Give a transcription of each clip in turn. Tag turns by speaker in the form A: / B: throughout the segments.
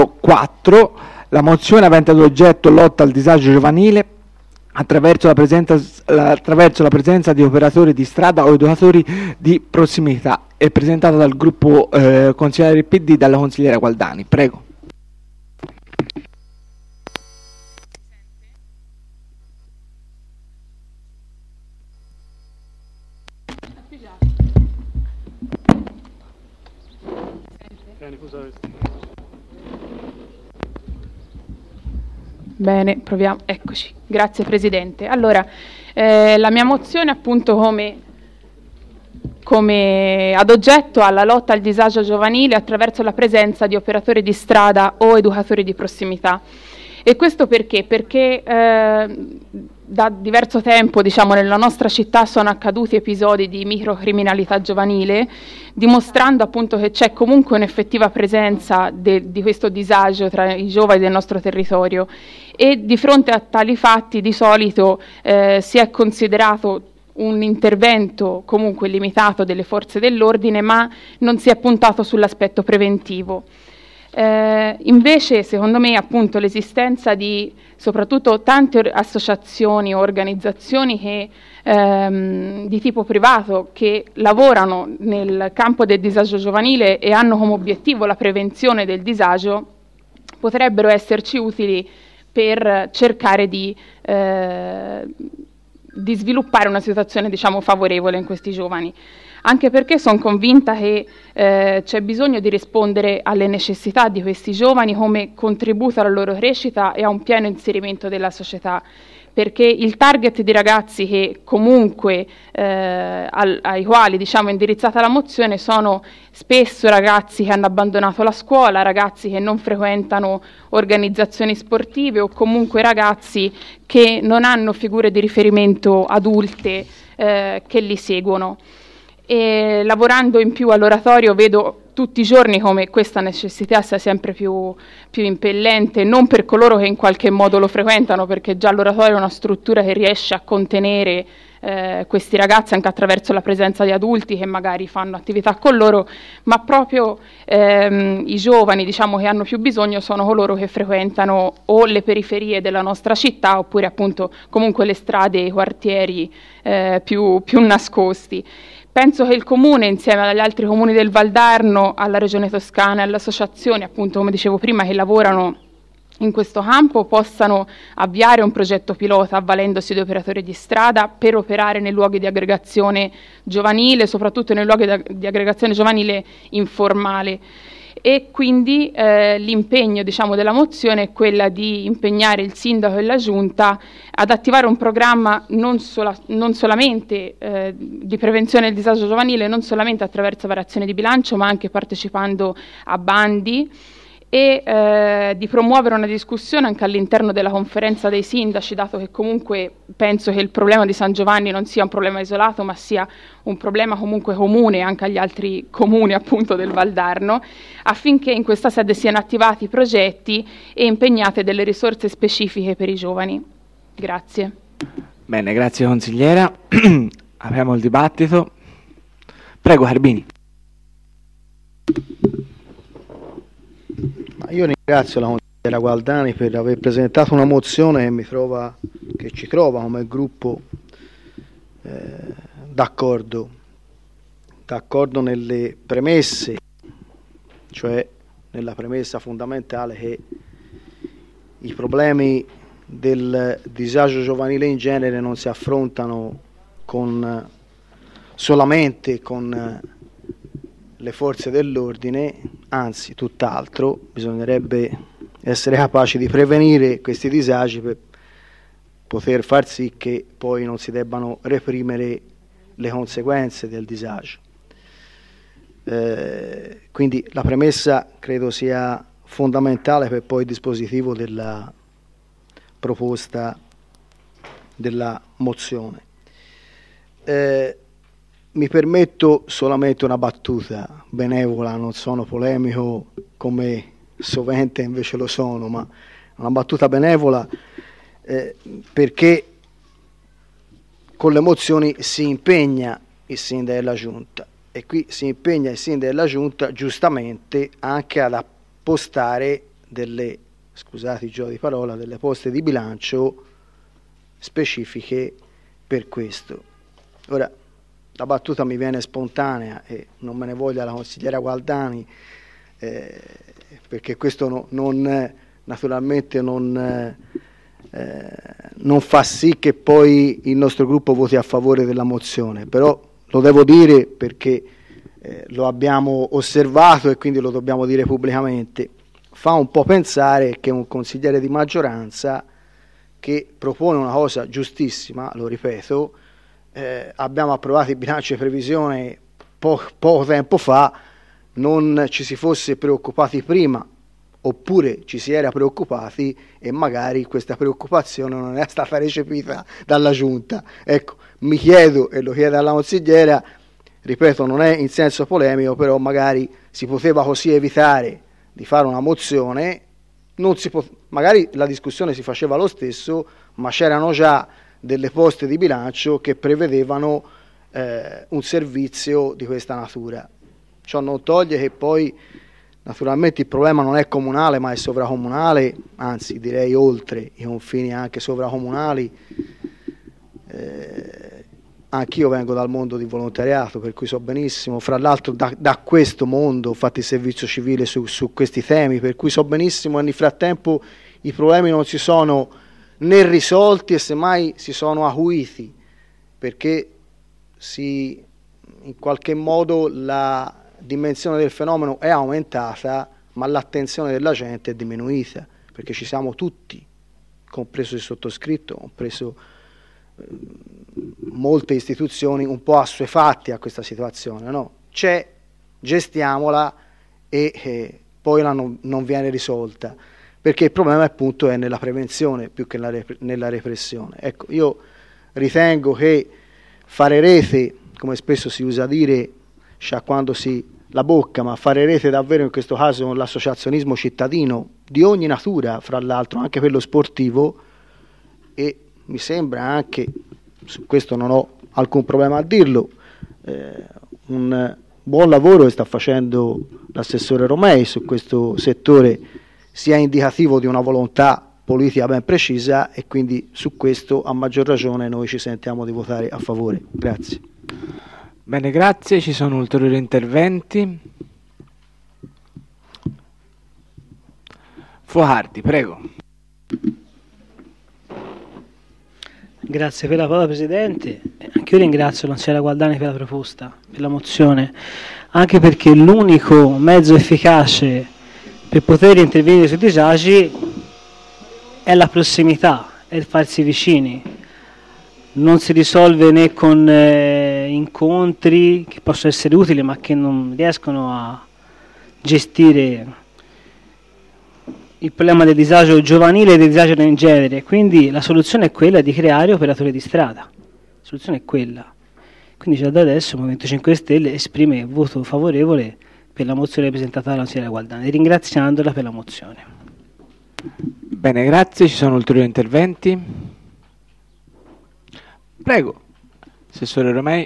A: 4, la mozione avente ad oggetto lotta al disagio giovanile attraverso la presenza di operatori di strada o educatori di prossimità, è presentata dal gruppo consigliere PD dalla consigliera Gualdani. Prego.
B: Bene, proviamo. Eccoci. Grazie Presidente. Allora, la mia mozione appunto come ad oggetto alla lotta al disagio giovanile attraverso la presenza di operatori di strada o educatori di prossimità. E questo perché? Perché da diverso tempo, diciamo, nella nostra città sono accaduti episodi di microcriminalità giovanile, dimostrando appunto che c'è comunque un'effettiva presenza di questo disagio tra i giovani del nostro territorio, e di fronte a tali fatti di solito si è considerato un intervento comunque limitato delle forze dell'ordine, ma non si è puntato sull'aspetto preventivo. Invece secondo me appunto l'esistenza di soprattutto tante associazioni o organizzazioni che, di tipo privato, che lavorano nel campo del disagio giovanile e hanno come obiettivo la prevenzione del disagio, potrebbero esserci utili per cercare di sviluppare una situazione, diciamo, favorevole in questi giovani. Anche perché sono convinta che c'è bisogno di rispondere alle necessità di questi giovani come contributo alla loro crescita e a un pieno inserimento della società, perché il target di ragazzi che comunque ai quali, diciamo, è indirizzata la mozione sono spesso ragazzi che hanno abbandonato la scuola, ragazzi che non frequentano organizzazioni sportive o comunque ragazzi che non hanno figure di riferimento adulte che li seguono. E lavorando in più all'oratorio vedo tutti i giorni come questa necessità sia sempre più impellente, non per coloro che in qualche modo lo frequentano, perché già l'oratorio è una struttura che riesce a contenere questi ragazzi anche attraverso la presenza di adulti che magari fanno attività con loro, ma proprio i giovani, diciamo, che hanno più bisogno sono coloro che frequentano o le periferie della nostra città oppure appunto comunque le strade e i quartieri più nascosti. Penso che il Comune, insieme agli altri comuni del Valdarno, alla Regione Toscana e alle associazioni, appunto, come dicevo prima, che lavorano in questo campo, possano avviare un progetto pilota avvalendosi di operatori di strada per operare nei luoghi di aggregazione giovanile, soprattutto nei luoghi di aggregazione giovanile informale. E quindi l'impegno, diciamo, della mozione è quella di impegnare il sindaco e la giunta ad attivare un programma non solamente di prevenzione del disagio giovanile, non solamente attraverso variazione di bilancio, ma anche partecipando a bandi, e di promuovere una discussione anche all'interno della conferenza dei sindaci, dato che comunque penso che il problema di San Giovanni non sia un problema isolato, ma sia un problema comunque comune anche agli altri comuni appunto del Valdarno, affinché in questa sede siano attivati progetti e impegnate delle risorse specifiche per i giovani. Grazie.
A: Bene, grazie consigliera. Apriamo il dibattito. Prego, Carbini.
C: Io ringrazio la consigliera Gualdani per aver presentato una mozione che ci trova come gruppo d'accordo nelle premesse, cioè nella premessa fondamentale che i problemi del disagio giovanile in genere non si affrontano solamente con le forze dell'ordine, anzi tutt'altro, bisognerebbe essere capaci di prevenire questi disagi per poter far sì che poi non si debbano reprimere le conseguenze del disagio. Quindi la premessa credo sia fondamentale per poi il dispositivo della proposta della mozione. Mi permetto solamente una battuta benevola, non sono polemico come sovente invece lo sono, ma una battuta benevola perché con le mozioni si impegna il sindaco della Giunta, e qui si impegna il sindaco della Giunta giustamente anche ad appostare delle, scusate il gioco di parola, delle poste di bilancio specifiche per questo. Ora, la battuta mi viene spontanea e non me ne voglia la consigliera Gualdani, perché questo naturalmente non fa sì che poi il nostro gruppo voti a favore della mozione, però lo devo dire perché lo abbiamo osservato e quindi lo dobbiamo dire pubblicamente. Fa un po' pensare che un consigliere di maggioranza che propone una cosa giustissima, lo ripeto, abbiamo approvato il bilancio di previsione poco tempo fa, non ci si fosse preoccupati prima, oppure ci si era preoccupati e magari questa preoccupazione non è stata recepita dalla Giunta. Ecco, mi chiedo, e lo chiedo alla consigliera, ripeto, non è in senso polemico, però magari si poteva così evitare di fare una mozione, magari la discussione si faceva lo stesso, ma c'erano già delle poste di bilancio che prevedevano un servizio di questa natura. Ciò non toglie che poi naturalmente il problema non è comunale ma è sovracomunale, anzi direi oltre i confini anche sovracomunali. Anch'io vengo dal mondo di volontariato, per cui so benissimo, fra l'altro da questo mondo ho fatto il servizio civile su questi temi, per cui so benissimo e nel frattempo i problemi non si sono né risolti e semmai si sono acuiti, perché in qualche modo la dimensione del fenomeno è aumentata, ma l'attenzione della gente è diminuita, perché ci siamo tutti, compreso il sottoscritto, compreso molte istituzioni, un po' assuefatti a questa situazione, no? C'è, gestiamola e poi non viene risolta, perché il problema appunto è nella prevenzione più che nella repressione. Ecco, io ritengo che fare rete, come spesso si usa dire, sciacquandosi la bocca, ma fare rete davvero in questo caso con l'associazionismo cittadino di ogni natura, fra l'altro anche quello sportivo, e mi sembra anche, su questo non ho alcun problema a dirlo, un buon lavoro che sta facendo l'assessore Romei su questo settore, sia indicativo di una volontà politica ben precisa, e quindi su questo a maggior ragione noi ci sentiamo di votare a favore. Grazie.
A: Bene, grazie. Ci sono ulteriori interventi? Fuocardi, prego.
D: Grazie per la parola, Presidente. Anche io ringrazio la consigliera Gualdani per la proposta, per la mozione, anche perché l'unico mezzo efficace per poter intervenire sui disagi è la prossimità, è il farsi vicini. Non si risolve né con incontri che possono essere utili ma che non riescono a gestire il problema del disagio giovanile e del disagio in genere, quindi la soluzione è quella di creare operatori di strada, la soluzione è quella. Quindi già da adesso il Movimento 5 Stelle esprime voto favorevole per la mozione presentata dalla consigliera Gualdani, ringraziandola per la mozione.
A: Bene, grazie. Ci sono ulteriori interventi? Prego, Assessore Romei.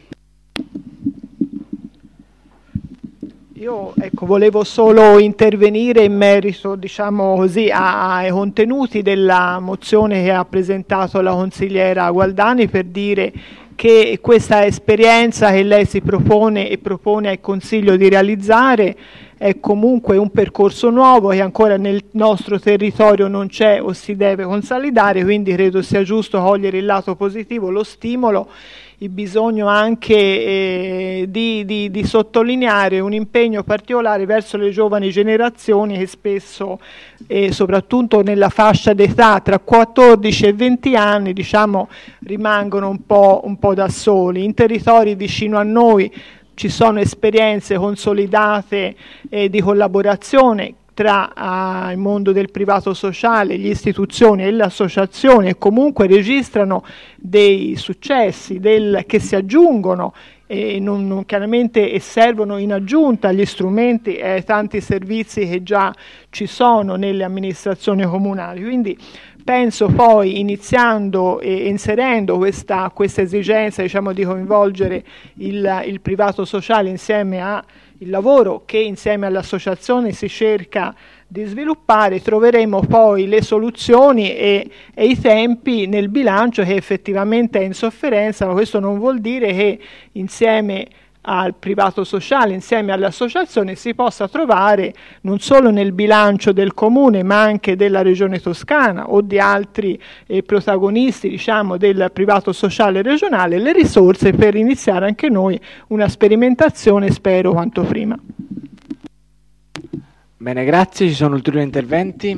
E: Io volevo solo intervenire in merito, diciamo così, ai contenuti della mozione che ha presentato la consigliera Gualdani, per dire che questa esperienza che lei si propone e propone al Consiglio di realizzare è comunque un percorso nuovo che ancora nel nostro territorio non c'è o si deve consolidare, quindi credo sia giusto cogliere il lato positivo, lo stimolo, il bisogno anche di sottolineare un impegno particolare verso le giovani generazioni che spesso, soprattutto nella fascia d'età tra 14 e 20 anni, diciamo, rimangono un po' da soli. In territori vicino a noi ci sono esperienze consolidate di collaborazione tra il mondo del privato sociale, le istituzioni e le associazioni, e comunque registrano dei successi che si aggiungono chiaramente e servono in aggiunta agli strumenti e ai tanti servizi che già ci sono nelle amministrazioni comunali. Quindi penso poi, iniziando e inserendo questa esigenza, diciamo, di coinvolgere il privato sociale insieme al lavoro che insieme all'associazione si cerca di sviluppare, troveremo poi le soluzioni e i tempi nel bilancio, che effettivamente è in sofferenza, ma questo non vuol dire che insieme al privato sociale, insieme alle associazioni, si possa trovare non solo nel bilancio del comune ma anche della regione Toscana o di altri protagonisti, diciamo, del privato sociale regionale, le risorse per iniziare anche noi una sperimentazione, spero quanto prima.
A: Bene, grazie. Ci sono ulteriori interventi?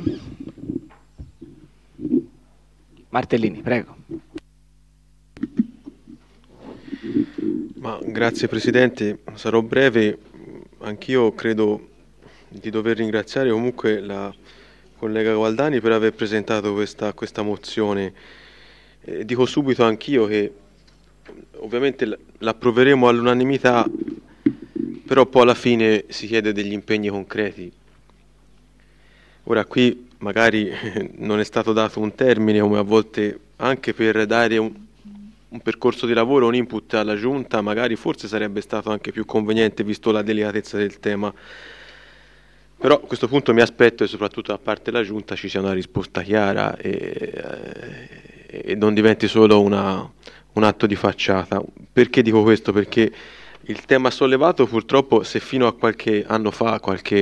A: Martellini, prego.
F: Grazie Presidente, sarò breve. Anch'io credo di dover ringraziare comunque la collega Gualdani per aver presentato questa mozione. Dico subito anch'io che ovviamente l'approveremo all'unanimità, però poi alla fine si chiede degli impegni concreti. Ora qui magari non è stato dato un termine, come a volte anche per dare un percorso di lavoro, un input alla Giunta, magari forse sarebbe stato anche più conveniente visto la delicatezza del tema. Però a questo punto mi aspetto che soprattutto da parte della Giunta ci sia una risposta chiara e non diventi solo un atto di facciata. Perché dico questo? Perché il tema sollevato purtroppo, se fino a qualche anno fa,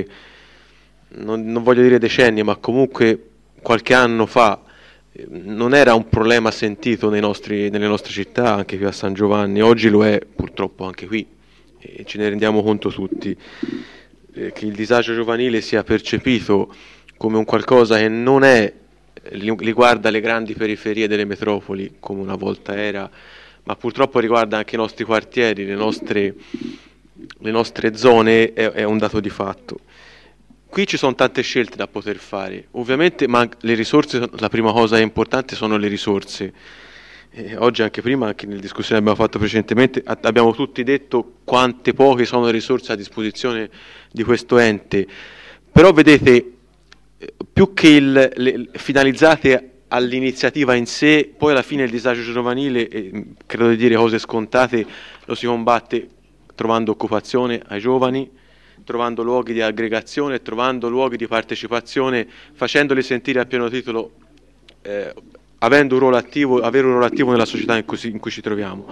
F: non voglio dire decenni, ma comunque qualche anno fa, non era un problema sentito nelle nostre città, anche qui a San Giovanni. Oggi lo è purtroppo anche qui e ce ne rendiamo conto tutti, che il disagio giovanile sia percepito come un qualcosa che non riguarda le grandi periferie delle metropoli come una volta era, ma purtroppo riguarda anche i nostri quartieri, le nostre zone, è un dato di fatto. Qui ci sono tante scelte da poter fare, ovviamente, ma le risorse, la prima cosa importante sono le risorse. Oggi anche prima, anche nelle discussioni che abbiamo fatto precedentemente, abbiamo tutti detto quante poche sono le risorse a disposizione di questo ente, però vedete, più che finalizzate all'iniziativa in sé, poi alla fine il disagio giovanile, credo di dire cose scontate, lo si combatte trovando occupazione ai giovani, trovando luoghi di aggregazione, trovando luoghi di partecipazione, facendoli sentire a pieno titolo, avere un ruolo attivo nella società in cui ci troviamo.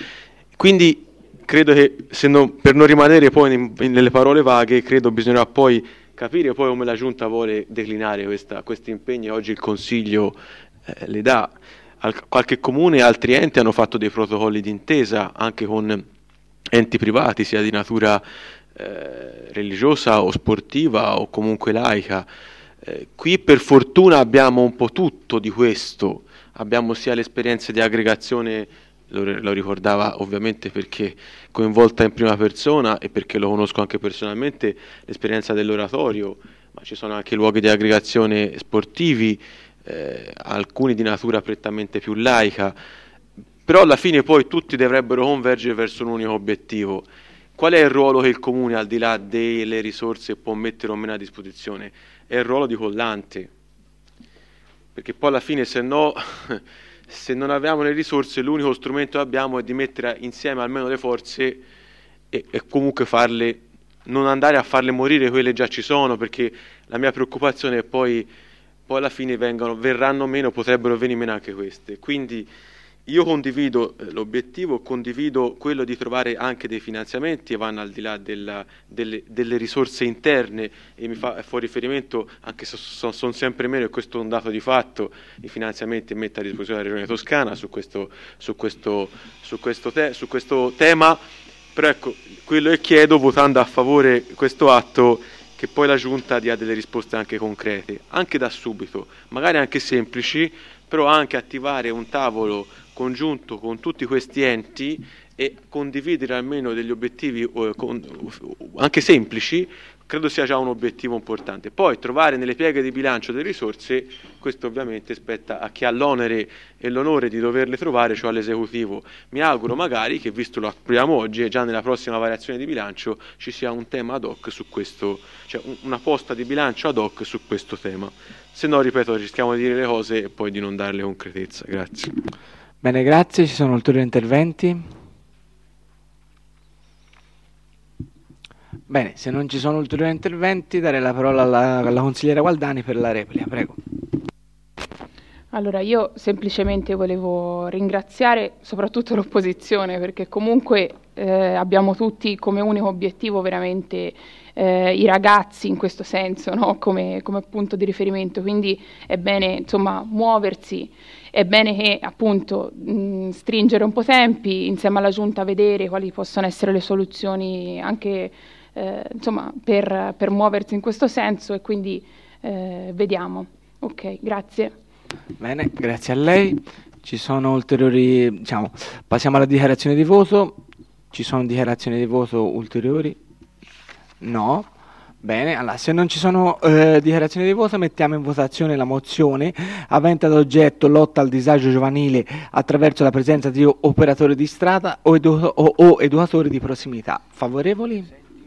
F: Quindi credo che, per non rimanere poi nelle parole vaghe, credo bisognerà poi capire poi come la Giunta vuole declinare questi impegni. Oggi il Consiglio le dà. Qualche comune e altri enti hanno fatto dei protocolli d'intesa anche con enti privati, sia di natura religiosa o sportiva o comunque laica. Qui per fortuna abbiamo un po' tutto di questo, abbiamo sia le esperienze di aggregazione, lo ricordava ovviamente perché coinvolta in prima persona e perché lo conosco anche personalmente, l'esperienza dell'oratorio, ma ci sono anche luoghi di aggregazione sportivi, alcuni di natura prettamente più laica, però alla fine poi tutti dovrebbero convergere verso un unico obiettivo. Qual è il ruolo che il Comune, al di là delle risorse, può mettere o meno a disposizione? È il ruolo di collante, perché poi alla fine se non abbiamo le risorse, l'unico strumento che abbiamo è di mettere insieme almeno le forze e comunque non andare a farle morire quelle già ci sono, perché la mia preoccupazione è poi alla fine verranno meno, potrebbero venire meno anche queste. Quindi io condivido l'obiettivo, condivido quello di trovare anche dei finanziamenti che vanno al di là delle risorse interne, e mi fa riferimento, anche se sono sempre meno, e questo è un dato di fatto, i finanziamenti mette a disposizione la Regione Toscana su questo tema, però ecco, quello che chiedo, votando a favore questo atto, che poi la Giunta dia delle risposte anche concrete, anche da subito, magari anche semplici, però anche attivare un tavolo congiunto con tutti questi enti e condividere almeno degli obiettivi anche semplici, credo sia già un obiettivo importante. Poi trovare nelle pieghe di bilancio delle risorse, questo ovviamente spetta a chi ha l'onere e l'onore di doverle trovare, cioè all'esecutivo. Mi auguro magari che, visto lo apriamo oggi, e già nella prossima variazione di bilancio ci sia un tema ad hoc su questo, cioè una posta di bilancio ad hoc su questo tema. Se no, ripeto, rischiamo di dire le cose e poi di non darle concretezza. Grazie.
A: Bene, grazie. Ci sono ulteriori interventi? Bene, se non ci sono ulteriori interventi, darei la parola alla consigliera Gualdani per la replica, prego.
B: Allora, io semplicemente volevo ringraziare soprattutto l'opposizione, perché comunque abbiamo tutti come unico obiettivo veramente i ragazzi in questo senso, no? come punto di riferimento, quindi è bene insomma muoversi, è bene che appunto stringere un po' tempi insieme alla Giunta, vedere quali possono essere le soluzioni anche insomma per muoversi in questo senso, e quindi vediamo. Ok, grazie.
A: Bene, grazie a lei. Ci sono ulteriori, passiamo alla dichiarazione di voto. Ci sono dichiarazioni di voto ulteriori? No. Bene, allora se non ci sono dichiarazioni di voto, mettiamo in votazione la mozione avente ad oggetto lotta al disagio giovanile attraverso la presenza di operatori di strada o educatori di prossimità. Favorevoli?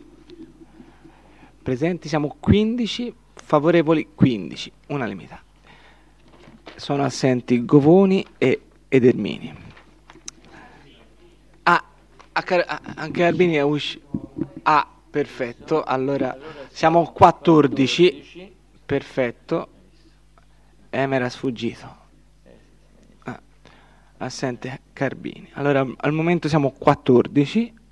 A: Presenti siamo 15, favorevoli 15, unanimità. Sono assenti Govoni ed Ermini. Anche Albini è uscito. Perfetto, allora siamo 14, perfetto, mi era sfuggito. Assente Carbini. Allora al momento siamo 14.